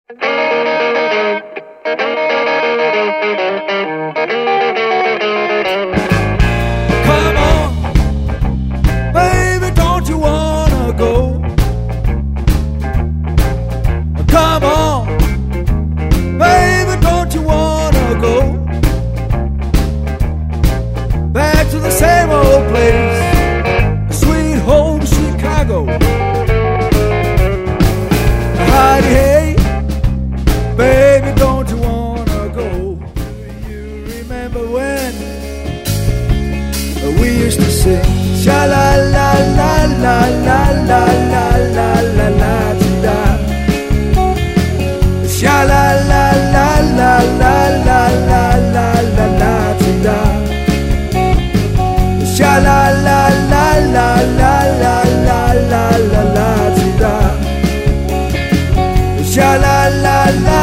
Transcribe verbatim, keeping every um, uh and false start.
Come on, baby, don't you wanna go? Come on, baby, don't you wanna go back to the same old place, sweet home Chicago? Heidi, hey, baby, don't you wanna go? Do you remember when we used to sing sha la la la la la la la la la la da, sha la la la la la la la la la la da, sha la la la la la la la la la la da, sha la la la